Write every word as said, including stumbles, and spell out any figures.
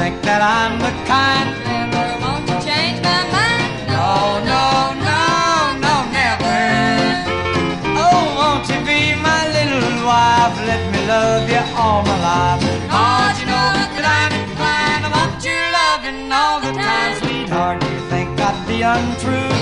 think that I'm the kind Never want to change my mind. No, no, no, no, never. Oh, won't you be my little wife? Let me love you all my life. Cause you know that I'm inclined. I want your loving all the time, sweetheart. Do you think I'd be untrue